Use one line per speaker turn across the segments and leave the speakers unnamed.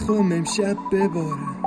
میخوام امشب ببارم.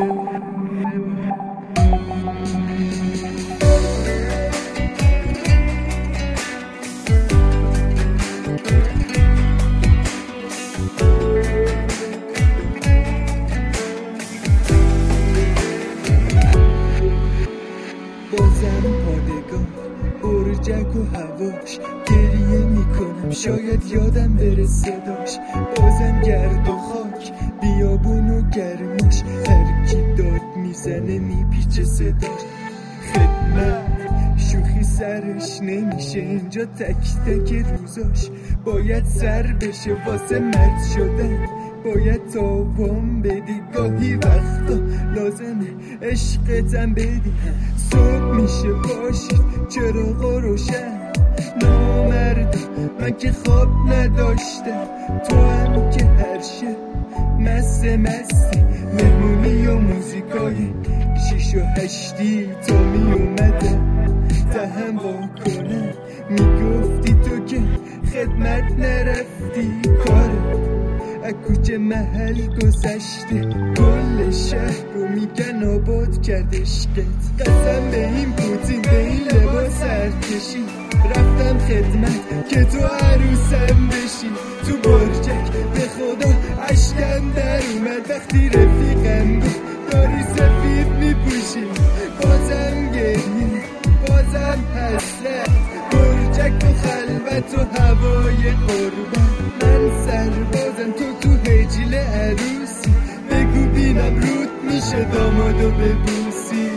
بازم پادگاه برجک و هواش گریه میکنم، شاید یادم بره صداش. بازم گرد و خاک بیابون و گرماش، هر کی داد میزنه میپیچه صداش. خدمت شوخی سرش نمیشه اینجا، تک تک روزاش باید سر بشه واسه مرد شدن. باید تاوان بدی گاهی وقتا، لازمه عشقتم بدی. صبح میشه باشید چراغا روشن، نامرد من که خواب نداشتم. تو هم که هر شب مستی مهمونی و موزیکای 6 و 8 تا می اومدم دهم واکنم. میگفتی تو که خدمت نرفتی، کارت کوچه محل گذشته، کل شهر رو میگن آباد کرد عشقت. قسم به این پوتین به این لباس ارتشی، رفتم خدمت که تو عروسم بشی. تو برجک به خدا اشکم در اومد وقتی رفیقم بود داری سفید میپوشی. بازم گریه بازم حسرت، برجک و خلوت و هوای قربت. من سربازم تو هجیل عروسی، بگو بینم رود میشه دامادو ببوسی.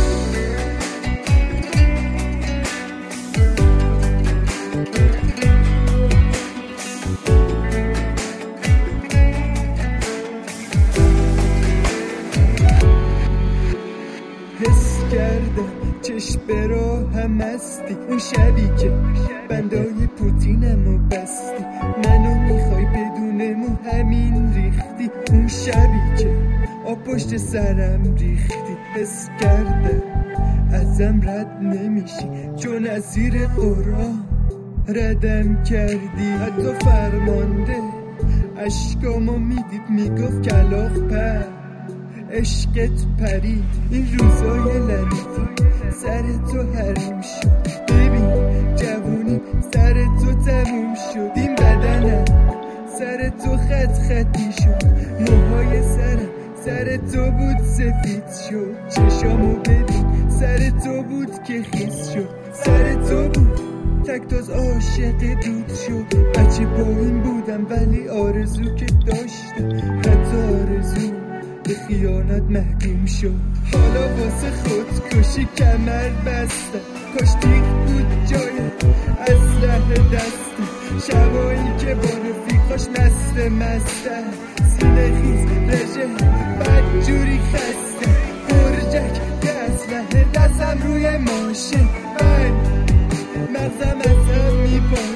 حس کردم چشم به راهم هستی، اون شبی که بندای پوتینمو بستی. منو میخوای بدون مو همین ریختی، اون شبی که آب پشت سرم ریختی. حس کردم ازم رد نمیشی، چون از زیر قرآن ردم کردی. حتی فرمانده اشکامو میدید میگفت کلاغ پر، عشقت پرید این روزای لعنتی. سر تو حریم شد ببین جوونی، سر تو تموم شد. این بدنم سر تو خط خطی شد، موهای سرم سر تو بود سفید شد. چشامو ببین سر تو بود که خیس شد، سر تو بود تک تاز عاشق دود شد. بچه با این بودم ولی آرزو که داشتم، حتی آرزو به خیانت محکوم شد. حالا واسه خودکشی کمر بستم، کاش تیغ بود جای اسلحه دستم. شبایی که با رفیقاش مستم، سینه خیز رژه بدجوری خسته. برجک که اسلحه دستم روی ماشین، من مغزم ازم میپاره.